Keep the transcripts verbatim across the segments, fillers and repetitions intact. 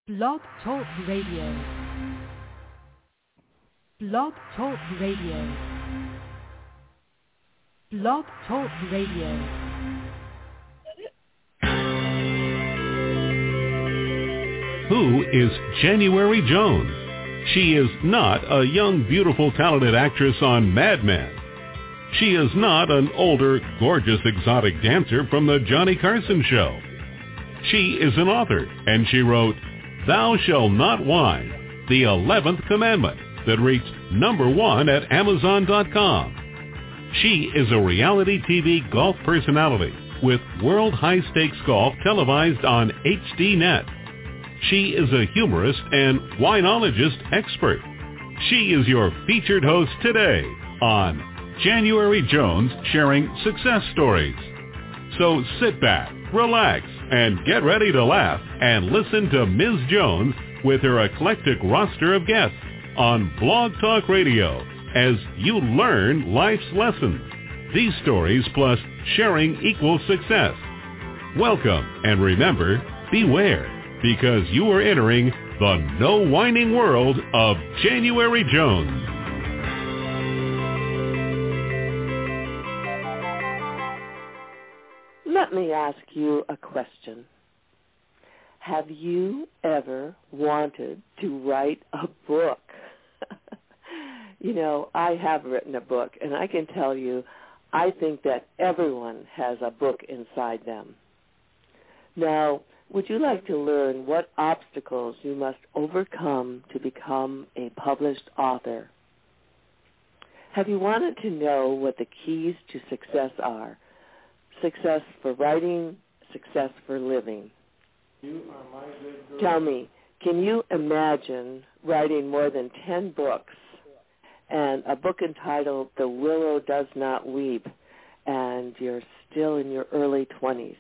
Blog Talk Radio. Blog Talk Radio. Blog Talk Radio. Who is January Jones? She is not a young, beautiful, talented actress on Mad Men. She is not an older, gorgeous, exotic dancer from the Johnny Carson show. She is an author, and she wrote Thou Shalt Not Whine, the eleventh Commandment, that reached number one at Amazon dot com. She is a reality T V golf personality with World High Stakes Golf televised on H D net. She is a humorist and winologist expert. She is your featured host today on January Jones Sharing Success Stories. So sit back, relax, and get ready to laugh and listen to Miz Jones with her eclectic roster of guests on Blog Talk Radio as you learn life's lessons. These stories plus sharing equals success. Welcome, and remember, beware, because you are entering the no whining world of January Jones. Let me ask you a question. Have you ever wanted to write a book? You know, I have written a book, and I can tell you, I think that everyone has a book inside them. Now, would you like to learn what obstacles you must overcome to become a published author? Have you wanted to know what the keys to success are? Success for writing, success for living. You are my good girl. Tell me, can you imagine writing more than ten books and a book entitled The Willow Does Not Weep, and you're still in your early twenties?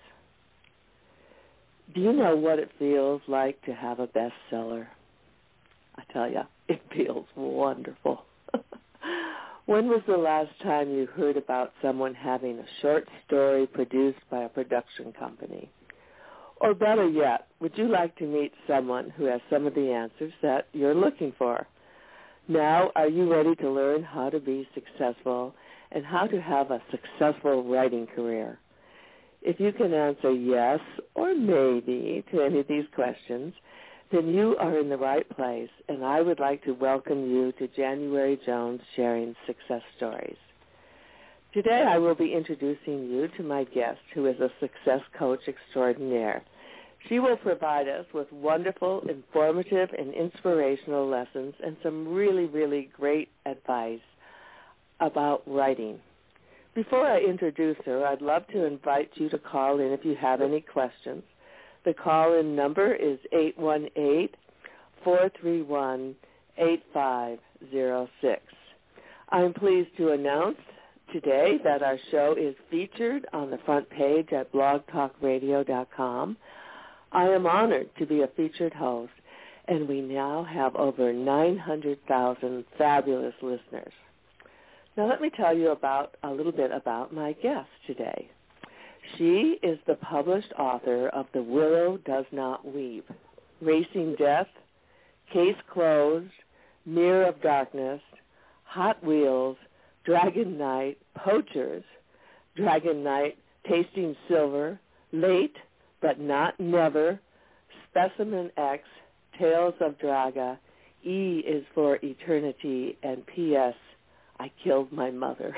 Do you know what it feels like to have a bestseller? I tell you, it feels wonderful. When was the last time you heard about someone having a short story produced by a production company? Or better yet, would you like to meet someone who has some of the answers that you're looking for? Now, are you ready to learn how to be successful and how to have a successful writing career? If you can answer yes or maybe to any of these questions, then you are in the right place, and I would like to welcome you to January Jones Sharing Success Stories. Today I will be introducing you to my guest, who is a success coach extraordinaire. She will provide us with wonderful, informative, and inspirational lessons and some really, really great advice about writing. Before I introduce her, I'd love to invite you to call in if you have any questions. The call-in number is eight one eight, four three one, eight five zero six. I'm pleased to announce today that our show is featured on the front page at blog talk radio dot com. I am honored to be a featured host, and we now have over nine hundred thousand fabulous listeners. Now let me tell you about a little bit about my guest today. She is the published author of The Willow Does Not Weep, Racing Death, Case Closed, Mirror of Darkness, Hot Wheels, Dragon Knight, Poachers, Dragon Knight, Tasting Silver, Late But Not Never, Specimen X, Tales of Draga, E is for Eternity, and P S I Killed My Mother.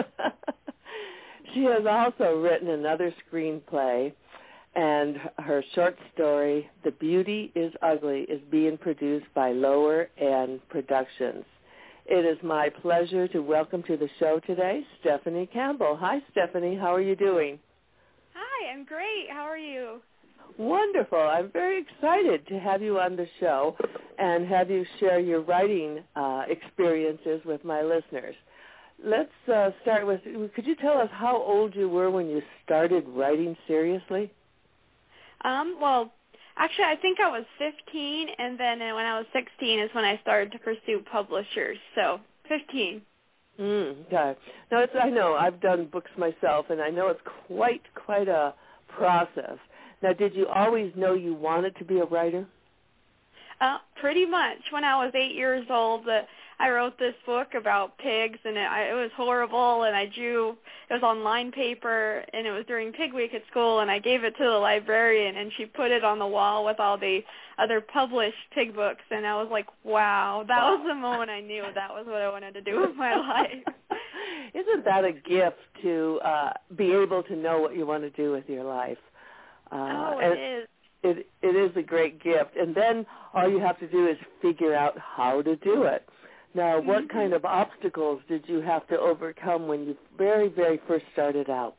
She has also written another screenplay, and her short story, The Beauty is Ugly, is being produced by Lower End Productions. It is my pleasure to welcome to the show today Stephanie Campbell. Hi, Stephanie. How are you doing? Hi, I'm great. How are you? Wonderful. I'm very excited to have you on the show and have you share your writing uh, experiences with my listeners. Let's uh, start with, could you tell us how old you were when you started writing seriously? Um, well, actually, I think I was fifteen, and then when I was sixteen is when I started to pursue publishers, so fifteen. Mm, okay. Now, it's, I know, I've done books myself, and I know it's quite, quite a process. Now, did you always know you wanted to be a writer? Uh, pretty much. When I was eight years old, uh, I wrote this book about pigs, and it, I, it was horrible, and I drew, it was on line paper, and it was during Pig Week at school, and I gave it to the librarian, and she put it on the wall with all the other published pig books, and I was like, wow, that wow. was the moment I knew that was what I wanted to do with my life. Isn't that a gift to uh, be able to know what you want to do with your life? Uh, oh, and it is. It, it is a great gift. And then all you have to do is figure out how to do it. Now, what Mm-hmm. kind of obstacles did you have to overcome when you very, very first started out?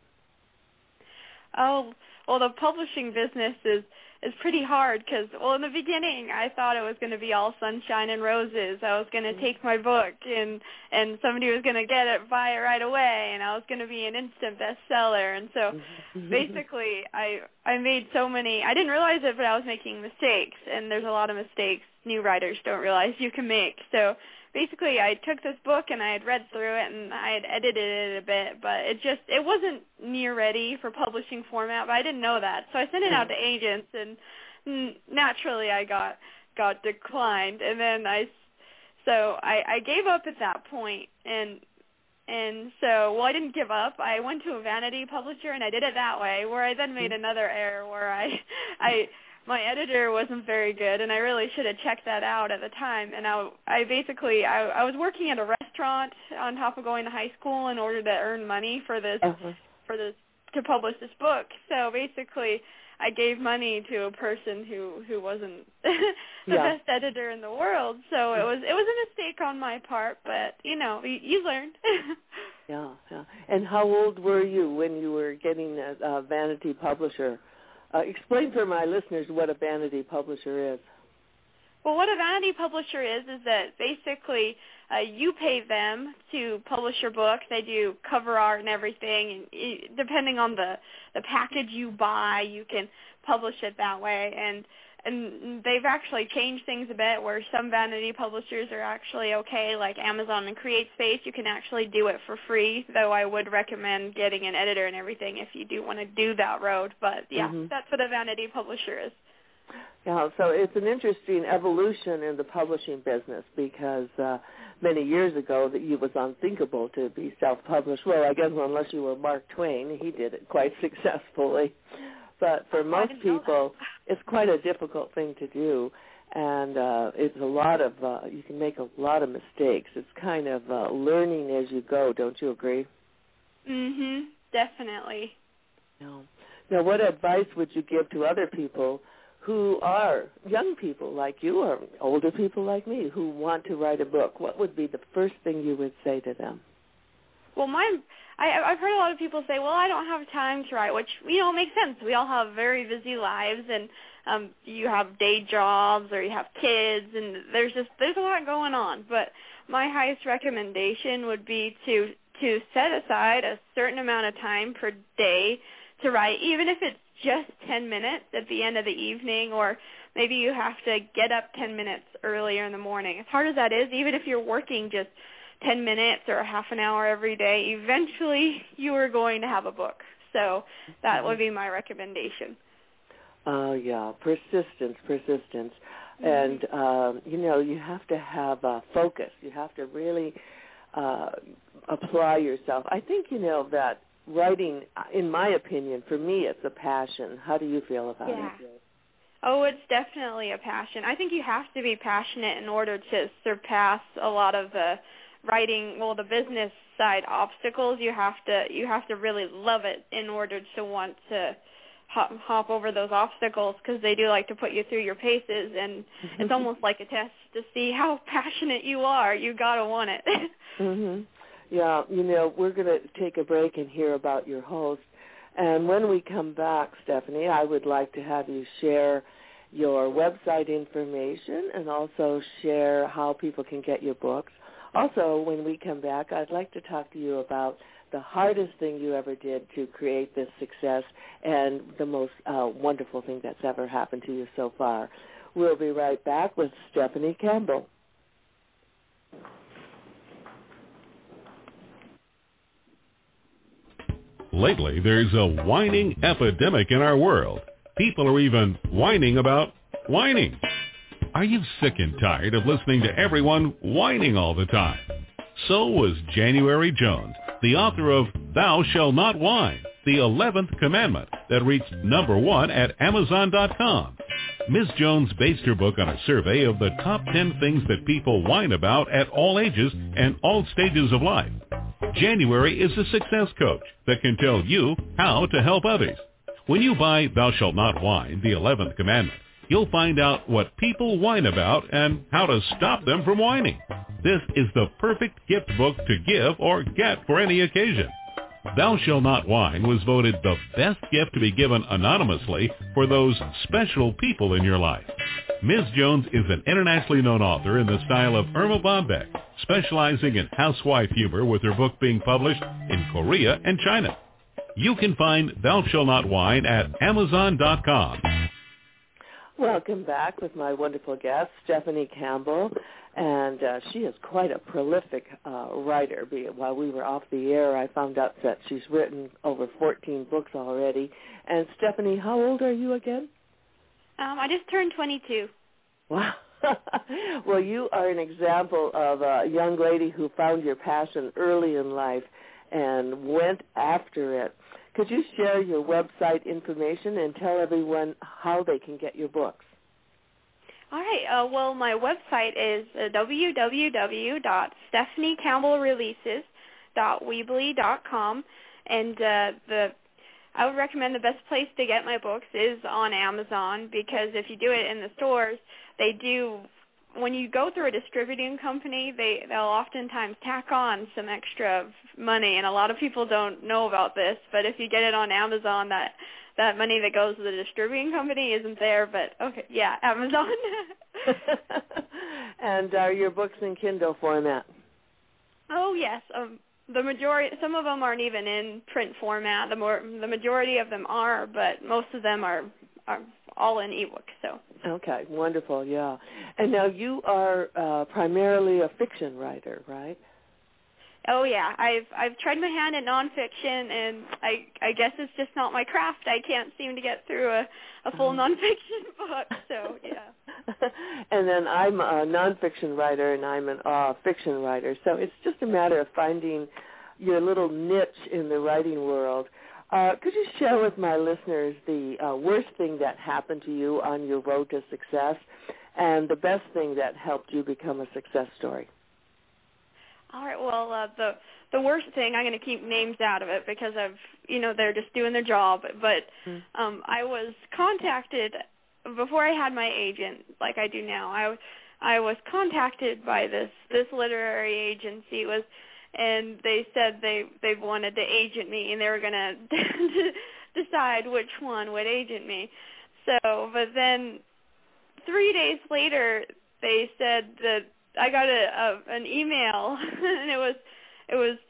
Oh, well, the publishing business is is pretty hard because, well, in the beginning, I thought it was going to be all sunshine and roses. I was going to take my book and and somebody was going to get it, buy it right away, and I was going to be an instant bestseller. And so, basically, I I made so many. I didn't realize it, but I was making mistakes, and there's a lot of mistakes new writers don't realize you can make. So. Basically, I took this book and I had read through it and I had edited it a bit, but it just, it wasn't near ready for publishing format, but I didn't know that. So I sent it out to agents and naturally I got, got declined. And then I, so I, I gave up at that point and, and so, well, I didn't give up. I went to a vanity publisher and I did it that way, where I then made another error where I, I, my editor wasn't very good, and I really should have checked that out at the time. And I, I basically, I, I was working at a restaurant on top of going to high school in order to earn money for this, uh-huh. for this, to publish this book. So basically, I gave money to a person who, who wasn't the yeah. best editor in the world. So it was, it was a mistake on my part, but you know, you, you learn. yeah, yeah. And how old were you when you were getting a, a vanity publisher? Uh, explain for my listeners what a vanity publisher is. Well, what a vanity publisher is is that basically uh, you pay them to publish your book. They do cover art and everything, and it, depending on the, the package you buy, you can publish it that way. And and they've actually changed things a bit where some vanity publishers are actually okay, like Amazon and CreateSpace. You can actually do it for free, though I would recommend getting an editor and everything if you do want to do that road. But, yeah, mm-hmm. that's what a vanity publisher is. Yeah, so it's an interesting evolution in the publishing business because uh, many years ago that it was unthinkable to be self-published. Well, I guess unless you were Mark Twain, he did it quite successfully. But for most people, it's quite a difficult thing to do, and uh, it's a lot of, uh, you can make a lot of mistakes. It's kind of uh, learning as you go, don't you agree? Mm-hmm, definitely. No. Now, what advice would you give to other people who are young people like you or older people like me who want to write a book? What would be the first thing you would say to them? Well, mine, I, I've heard a lot of people say, well, I don't have time to write, which, you know, makes sense. We all have very busy lives, and um, you have day jobs or you have kids, and there's just, there's a lot going on. But my highest recommendation would be to, to set aside a certain amount of time per day to write, even if it's just ten minutes at the end of the evening, or maybe you have to get up ten minutes earlier in the morning. As hard as that is, even if you're working just ten minutes or a half an hour every day, eventually you are going to have a book. So that would be my recommendation. Oh, yeah, persistence, persistence. Mm-hmm. And, um, you know, you have to have uh, focus. You have to really uh, apply yourself. I think, you know, that writing, in my opinion, for me, it's a passion. How do you feel about yeah. it? Oh, it's definitely a passion. I think you have to be passionate in order to surpass a lot of the writing, well, the business side obstacles. You have to you have to really love it in order to want to hop, hop over those obstacles, because they do like to put you through your paces, and it's almost like a test to see how passionate you are. You gotta want it. Mm-hmm. Yeah, you know, we're going to take a break and hear about your host. And when we come back, Stephanie, I would like to have you share your website information and also share how people can get your books. Also, when we come back, I'd like to talk to you about the hardest thing you ever did to create this success and the most uh, wonderful thing that's ever happened to you so far. We'll be right back with Stephanie Campbell. Lately, there's a whining epidemic in our world. People are even whining about whining. Are you sick and tired of listening to everyone whining all the time? So was January Jones, the author of Thou Shalt Not Whine, the eleventh Commandment that reached number one at Amazon dot com. Miz Jones based her book on a survey of the top ten things that people whine about at all ages and all stages of life. January is a success coach that can tell you how to help others. When you buy Thou Shalt Not Whine, the eleventh Commandment, you'll find out what people whine about and how to stop them from whining. This is the perfect gift book to give or get for any occasion. Thou Shalt Not Whine was voted the best gift to be given anonymously for those special people in your life. Miz Jones is an internationally known author in the style of Irma Bombeck, specializing in housewife humor with her book being published in Korea and China. You can find Thou Shalt Not Whine at Amazon dot com. Welcome back with my wonderful guest, Stephanie Campbell, and uh, she is quite a prolific uh, writer. While we were off the air, I found out that she's written over fourteen books already. And Stephanie, how old are you again? Um, I just turned twenty-two. Wow. Well, you are an example of a young lady who found your passion early in life and went after it. Could you share your website information and tell everyone how they can get your books? All right. Uh, well, my website is uh, w w w dot stephanie campbell releases dot weebly dot com, and uh, the I would recommend the best place to get my books is on Amazon, because if you do it in the stores, they do. When you go through a distributing company, they, they'll oftentimes tack on some extra money, and a lot of people don't know about this, but if you get it on Amazon, that, that money that goes to the distributing company isn't there, but okay, yeah, Amazon. And are your books in Kindle format? Oh, yes. Um, the majority, some of them aren't even in print format. The more, the majority of them are, but most of them are, are all in ebook, so. Okay, wonderful, yeah. And now you are uh, primarily a fiction writer, right? Oh yeah, I've I've tried my hand at nonfiction, and I I guess it's just not my craft. I can't seem to get through a, a full nonfiction book, so yeah. And then I'm a nonfiction writer, and I'm an uh, fiction writer, so it's just a matter of finding your little niche in the writing world. Uh, could you share with my listeners the uh, worst thing that happened to you on your road to success and the best thing that helped you become a success story? All right, well, uh, the the worst thing, I'm going to keep names out of it because I've, you know, they're just doing their job, but um, I was contacted before I had my agent like I do now. I, I was contacted by this, this literary agency was and they said they they wanted to agent me, and they were going to decide which one would agent me. So, but then three days later, they said that I got a, a an email, and it was it was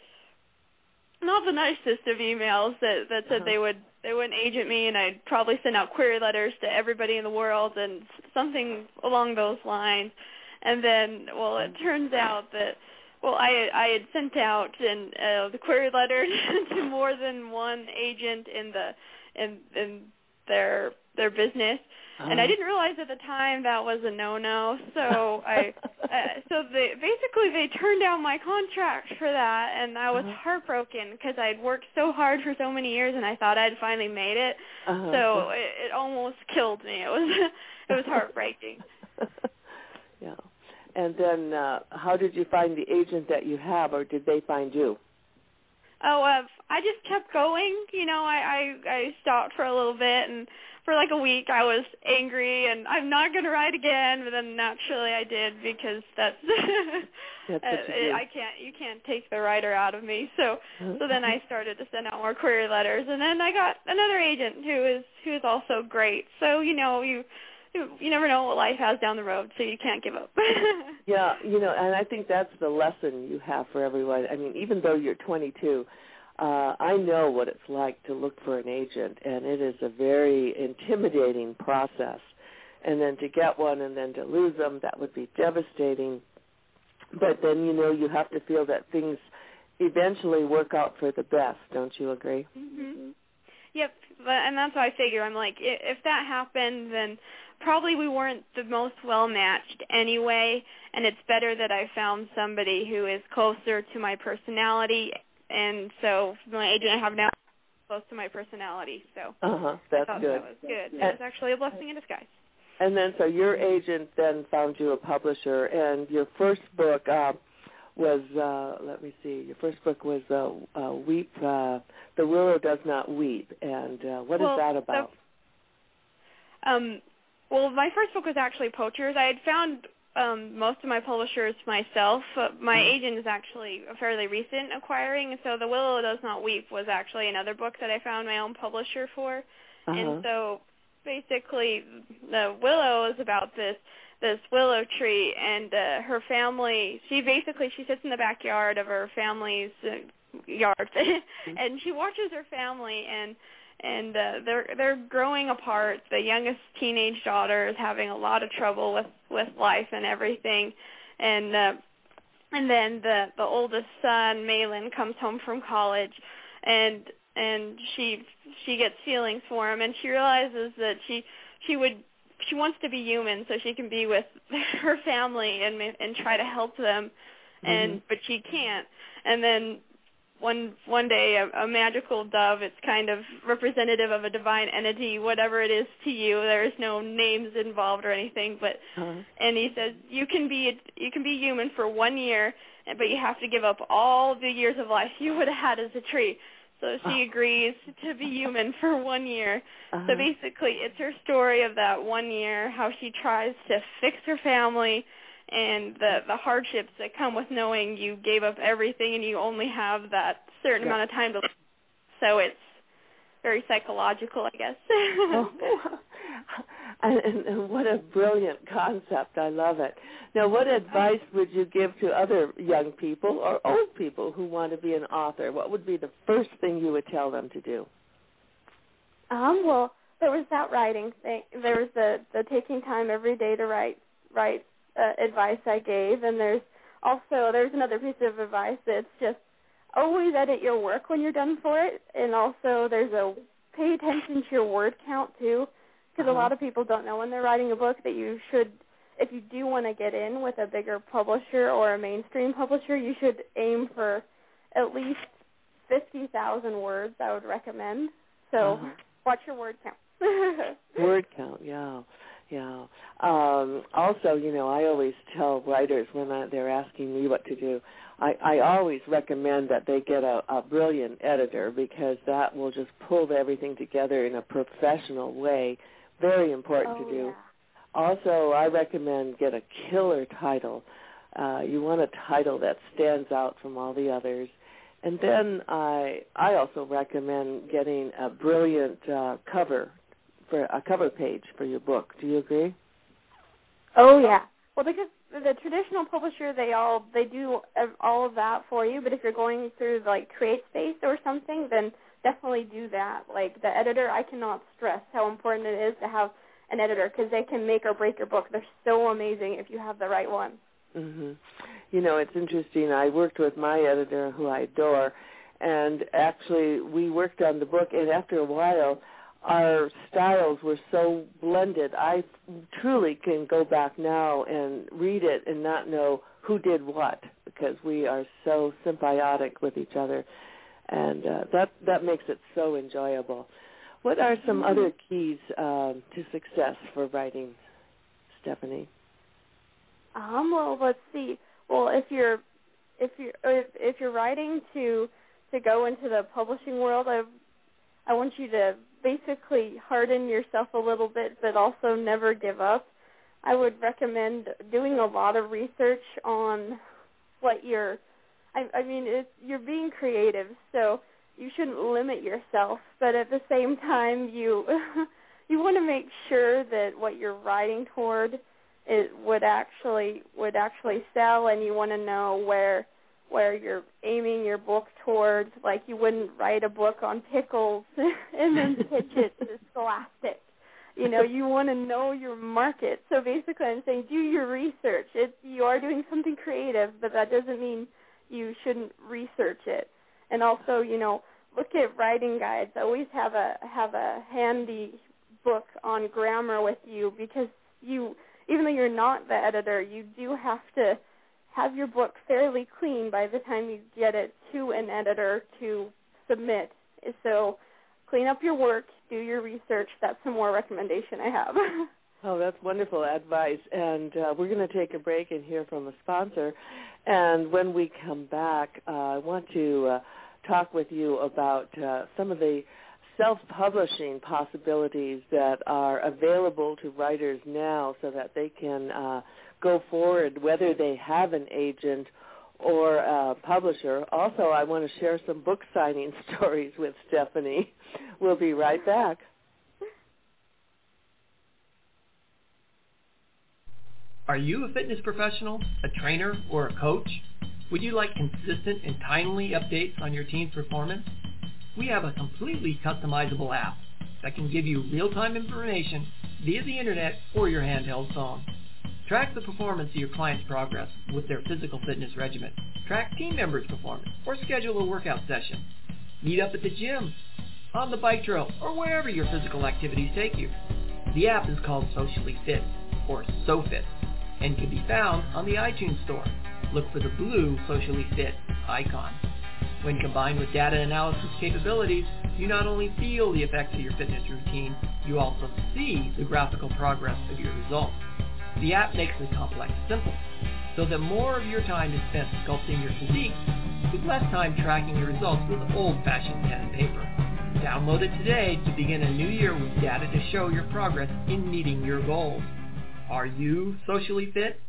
not the nicest of emails that that said uh-huh. they would they wouldn't agent me, and I'd probably send out query letters to everybody in the world and something along those lines. And then, well, it turns out that. Well, I I had sent out and uh, the query letter to more than one agent in the in in their their business, uh-huh. and I didn't realize at the time that was a no-no. So I uh, so they basically they turned down my contract for that, and I was uh-huh. heartbroken because I'd worked so hard for so many years, and I thought I'd finally made it. Uh-huh. So it, it almost killed me. It was it was heartbreaking. Yeah. And then uh, how did you find the agent that you have, or did they find you? Oh, uh, I just kept going. You know, I, I, I stopped for a little bit, and for like a week I was angry, and I'm not going to write again, but then naturally I did because that's, that's what you do. I can't, you can't take the writer out of me. So, so then I started to send out more query letters, and then I got another agent who is, who is also great. So, you know, you... You never know what life has down the road, so you can't give up. Yeah, you know, and I think that's the lesson you have for everyone. I mean, even though you're twenty-two, uh, I know what it's like to look for an agent, and it is a very intimidating process. And then to get one and then to lose them, that would be devastating. But then, you know, you have to feel that things eventually work out for the best. Don't you agree? Mm-hmm. Yep, but, and that's what I figure. I'm like, if that happened, then probably we weren't the most well-matched anyway, and it's better that I found somebody who is closer to my personality, and so my agent I have now is close to my personality, so uh-huh, that's I thought good. that was good. It And, was actually a blessing in disguise. and then so your agent then found you a publisher, and your first book uh, was, uh, let me see, your first book was uh, uh, Weep, uh, The Willow Does Not Weep, and uh, what well, is that about? The, um, well, my first book was actually Poachers. I had found um, most of my publishers myself. Uh, my Mm-hmm. agent is actually a fairly recent acquiring, so The Willow Does Not Weep was actually another book that I found my own publisher for. Uh-huh. And so basically The Willow is about this this willow tree, and uh, her family, she basically, she sits in the backyard of her family's uh, yard, mm-hmm. and she watches her family, and and uh, they're they're growing apart. The youngest teenage daughter is having a lot of trouble with, with life and everything, and uh, and then the the oldest son, Malin, comes home from college, and and she she gets feelings for him, and she realizes that she she would she wants to be human so she can be with her family and and try to help them, and mm-hmm. but she can't, and then. One one day, a, a magical dove, it's kind of representative of a divine entity, whatever it is to you. There's no names involved or anything, but Uh-huh. and he says you can be you can be human for one year, but you have to give up all the years of life you would have had as a tree. So she agrees to be human for one year. Uh-huh. So basically, it's her story of that one year, how she tries to fix her family, and the the hardships that come with knowing you gave up everything and you only have that certain yeah. amount of time to live. So it's very psychological, I guess. oh, and, and what a brilliant concept. I love it. Now, what advice would you give to other young people or old people who want to be an author? What would be the first thing you would tell them to do? Um, well, there was that writing thing. There was the, the taking time every day to write, write Uh, advice I gave, and there's also there's another piece of advice that's just always edit your work when you're done for it, and also there's a pay attention to your word count too, because uh-huh. a lot of people don't know when they're writing a book that you should, if you do want to get in with a bigger publisher or a mainstream publisher, you should aim for at least fifty thousand words. I would recommend. So uh-huh. watch your word count. Word count, yeah. Yeah. Um, also, you know, I always tell writers when I, they're asking me what to do, I, I always recommend that they get a, a brilliant editor, because that will just pull everything together in a professional way. Very important oh, to do. Yeah. Also, I recommend get a killer title. Uh, you want a title that stands out from all the others. And then I I also recommend getting a brilliant uh, cover for a cover page for your book. Do you agree? Oh yeah. Well, because the traditional publisher, they all they do all of that for you. But if you're going through like CreateSpace or something, then definitely do that. Like the editor, I cannot stress how important it is to have an editor, because they can make or break your book. They're so amazing if you have the right one. Mm-hmm. You know, it's interesting. I worked with my editor, who I adore, and actually we worked on the book, and after a while, our styles were so blended. I truly can go back now and read it and not know who did what, because we are so symbiotic with each other, and uh, that that makes it so enjoyable. What are some mm-hmm. other keys um, to success for writing, Stephanie? Um. Well, let's see. Well, if you're if you're if, if you're writing to to go into the publishing world, I I want you to basically harden yourself a little bit, but also never give up. I would recommend doing a lot of research on what you're, I, I mean, it's, you're being creative, so you shouldn't limit yourself, but at the same time, you you want to make sure that what you're writing toward it would actually would actually sell, and you want to know where where you're aiming your book towards. Like, you wouldn't write a book on pickles and then pitch it to Scholastic. You know, you want to know your market. So basically I'm saying do your research. It, you are doing something creative, but that doesn't mean you shouldn't research it. And also, you know, look at writing guides. Always have a have a handy book on grammar with you, because you, even though you're not the editor, you do have to have your book fairly clean by the time you get it to an editor to submit. So clean up your work, do your research. That's some more recommendation I have. Oh, that's wonderful advice. And uh, we're going to take a break and hear from a sponsor. And when we come back, uh, I want to uh, talk with you about uh, some of the self-publishing possibilities that are available to writers now so that they can uh, go forward, whether they have an agent or a publisher. Also, I want to share some book signing stories with Stephanie. We'll be right back. Are you a fitness professional, a trainer, or a coach? Would you like consistent and timely updates on your team's performance? We have a completely customizable app that can give you real-time information via the internet or your handheld phone. Track the performance of your client's progress with their physical fitness regimen. Track team members' performance or schedule a workout session. Meet up at the gym, on the bike trail, or wherever your physical activities take you. The app is called Socially Fit, or SoFit, and can be found on the iTunes Store. Look for the blue Socially Fit icon. When combined with data analysis capabilities, you not only feel the effects of your fitness routine, you also see the graphical progress of your results. The app makes the complex simple, so that more of your time is spent sculpting your physique, with less time tracking your results with old-fashioned pen and paper. Download it today to begin a new year with data to show your progress in meeting your goals. Are you socially fit?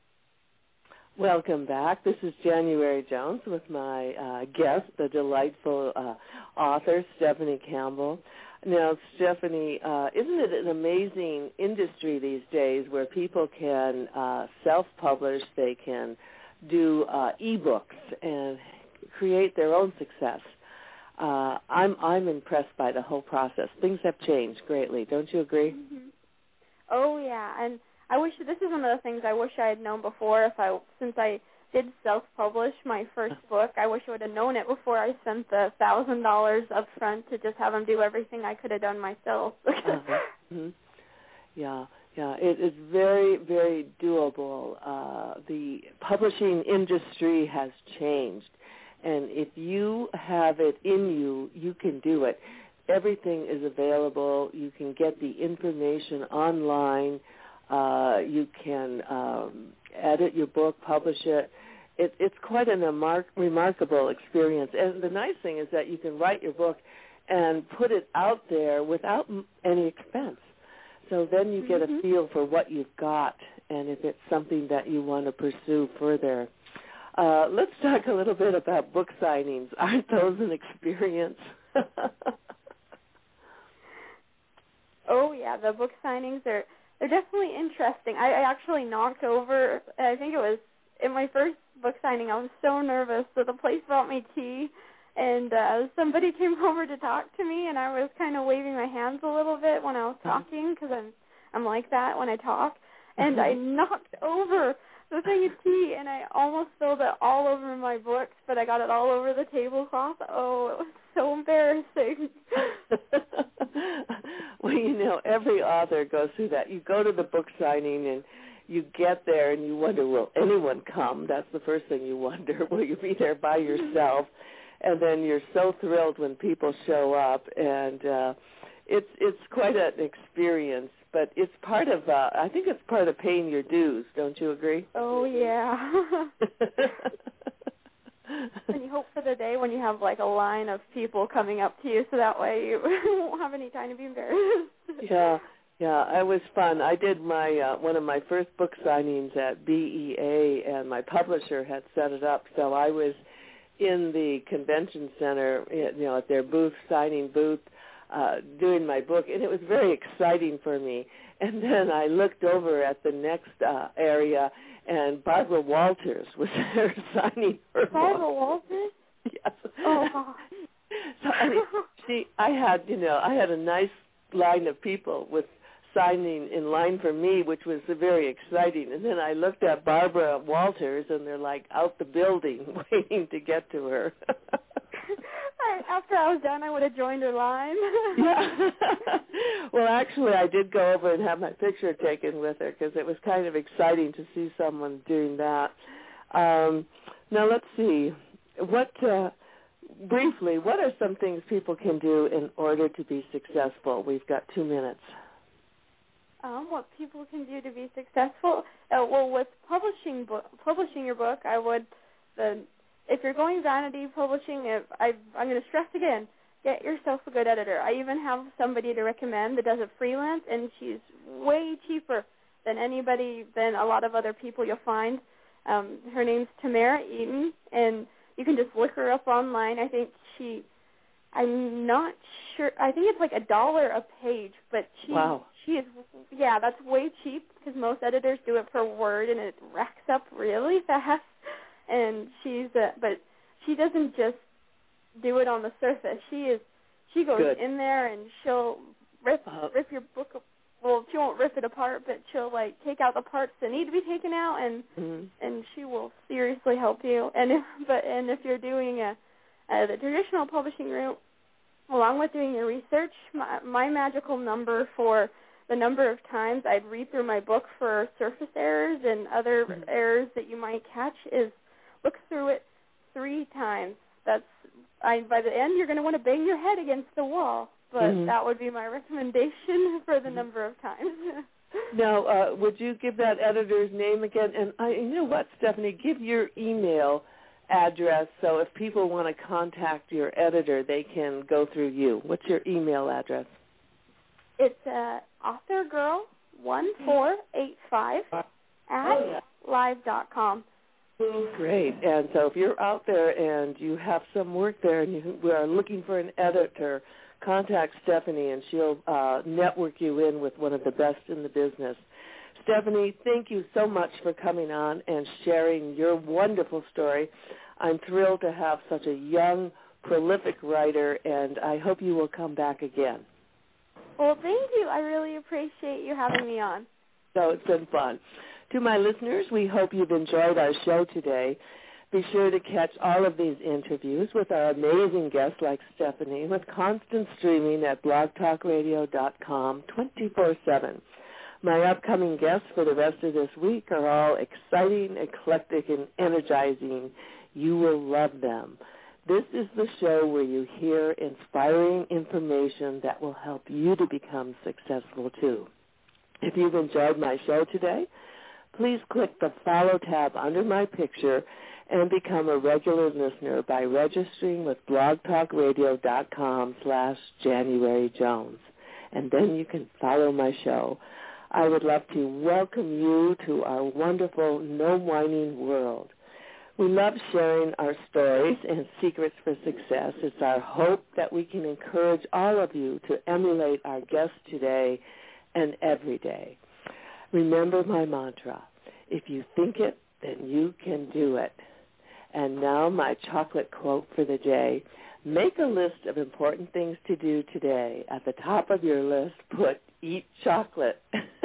Welcome back. This is January Jones with my uh, guest, the delightful uh, author, Stephanie Campbell. Now, Stephanie, uh, isn't it an amazing industry these days where people can uh, self-publish, they can do uh, e-books and create their own success? Uh, I'm I'm impressed by the whole process. Things have changed greatly. Don't you agree? Mm-hmm. Oh, yeah, and I wish this is one of the things I wish I had known before. If I, since I did self-publish my first book, I wish I would have known it before I spent the thousand dollars up front to just have them do everything I could have done myself. uh-huh. mm-hmm. Yeah, yeah, it is very, very doable. Uh, the publishing industry has changed, and if you have it in you, you can do it. Everything is available. You can get the information online. Uh, you can um, edit your book, publish it. it it's quite an amar- remarkable experience. And the nice thing is that you can write your book and put it out there without m- any expense. So then you get mm-hmm. a feel for what you've got and if it's something that you want to pursue further. Uh, let's talk a little bit about book signings. Aren't those an experience? Oh, yeah, the book signings are they're definitely interesting. I, I actually knocked over, I think it was in my first book signing, I was so nervous, so the place brought me tea, and uh, somebody came over to talk to me, and I was kind of waving my hands a little bit when I was talking, because I'm, I'm like that when I talk, and I knocked over the thing of tea, and I almost spilled it all over my books, but I got it all over the tablecloth. Oh, it was so embarrassing. Well, you know, every author goes through that. You go to the book signing and you get there and you wonder, will anyone come? That's the first thing you wonder. Will you be there by yourself? And then you're so thrilled when people show up, and uh, it's it's quite an experience. But it's part of, uh, I think it's part of paying your dues. Don't you agree? Oh, yeah. And you hope for the day when you have, like, a line of people coming up to you, so that way you won't have any time to be embarrassed. Yeah, yeah, it was fun. I did my uh, one of my first book signings at B E A, and my publisher had set it up, so I was in the convention center, you know, at their booth, signing booth, uh, doing my book, and it was very exciting for me. And then I looked over at the next uh, area, and Barbara Walters was there signing her Barbara book. Walters? Yes. Oh, God. So I mean, she, I had, you know, I had a nice line of people with signing in line for me, which was very exciting. And then I looked at Barbara Walters, and they're like out the building waiting to get to her. I I, after I was done, I would have joined her line. Yeah. Well, actually, I did go over and have my picture taken with her because it was kind of exciting to see someone doing that. Um, now, let's see. What, uh, briefly, what are some things people can do in order to be successful? We've got two minutes. Um, what people can do to be successful? Uh, well, with publishing book, publishing your book, I would, the, if you're going vanity publishing, if I, I'm going to stress again, get yourself a good editor. I even have somebody to recommend that does it freelance, and she's way cheaper than anybody, than a lot of other people you'll find. Um, her name's Tamara Eaton, and you can just look her up online. I think she, I'm not sure, I think it's like a dollar a page, but she, wow. she is, yeah, that's way cheap because most editors do it per word, and it racks up really fast. And she's, uh, but she doesn't just do it on the surface. She is, she goes Good. in there and she'll rip, uh, rip your book apart. Well, she won't rip it apart, but she'll like take out the parts that need to be taken out, and mm-hmm. and she will seriously help you. And if, but and if you're doing a, a the traditional publishing route, along with doing your research, my, my magical number for the number of times I'd read through my book for surface errors and other mm-hmm. errors that you might catch is look through it three times. That's I, by the end you're going to want to bang your head against the wall. But mm-hmm. that would be my recommendation for the number of times. Now, uh, would you give that editor's name again? And I, you know what, Stephanie, give your email address so if people want to contact your editor, they can go through you. What's your email address? It's uh, authorgirl one four eight five at live dot com. Great. And so if you're out there and you have some work there and you are looking for an editor, contact Stephanie, and she'll uh, network you in with one of the best in the business. Stephanie, thank you so much for coming on and sharing your wonderful story. I'm thrilled to have such a young, prolific writer, and I hope you will come back again. Well, thank you. I really appreciate you having me on. So it's been fun. To my listeners, we hope you've enjoyed our show today. Be sure to catch all of these interviews with our amazing guests like Stephanie with constant streaming at blog talk radio dot com twenty-four seven. My upcoming guests for the rest of this week are all exciting, eclectic, and energizing. You will love them. This is the show where you hear inspiring information that will help you to become successful too. If you've enjoyed my show today, please click the follow tab under my picture and become a regular listener by registering with blog talk radio dot com slash January Jones. And then you can follow my show. I would love to welcome you to our wonderful No Whining world. We love sharing our stories and secrets for success. It's our hope that we can encourage all of you to emulate our guests today and every day. Remember my mantra, if you think it, then you can do it. And now my chocolate quote for the day. Make a list of important things to do today. At the top of your list, put eat chocolate.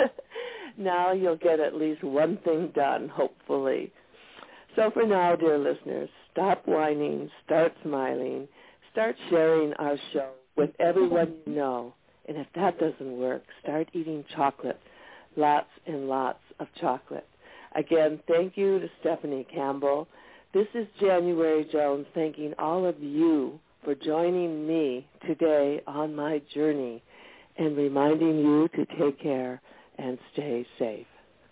Now you'll get at least one thing done, hopefully. So for now, dear listeners, stop whining, start smiling, start sharing our show with everyone you know. And if that doesn't work, start eating chocolate, lots and lots of chocolate. Again, thank you to Stephanie Campbell. This is January Jones thanking all of you for joining me today on my journey and reminding you to take care and stay safe.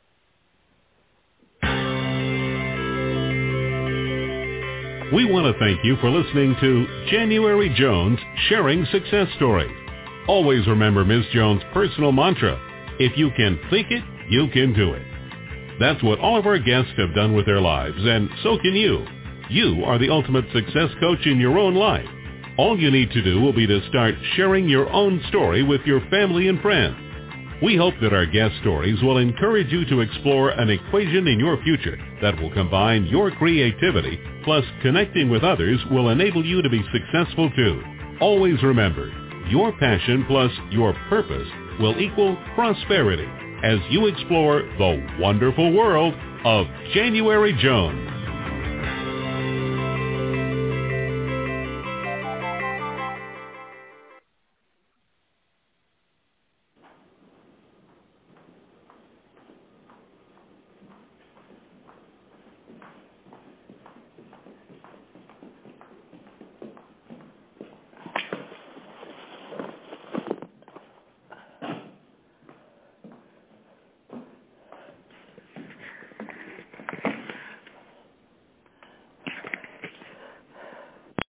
We want to thank you for listening to January Jones Sharing Success Stories. Always remember Miz Jones' personal mantra, if you can think it, you can do it. That's what all of our guests have done with their lives, and so can you. You are the ultimate success coach in your own life. All you need to do will be to start sharing your own story with your family and friends. We hope that our guest stories will encourage you to explore an equation in your future that will combine your creativity plus connecting with others will enable you to be successful too. Always remember, your passion plus your purpose will equal prosperity as you explore the wonderful world of January Jones.